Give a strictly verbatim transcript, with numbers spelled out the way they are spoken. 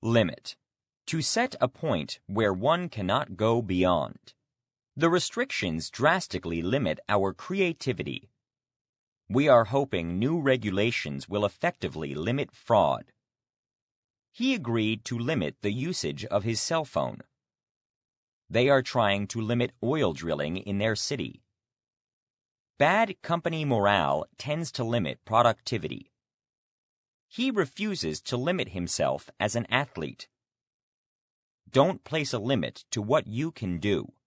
Limit. To set a point where one cannot go beyond. The restrictions drastically limit our creativity. We are hoping new regulations will effectively limit fraud. He agreed to limit the usage of his cell phone. They are trying to limit oil drilling in their city. Bad company morale tends to limit productivity. He refuses to limit himself as an athlete. Don't place a limit to what you can do.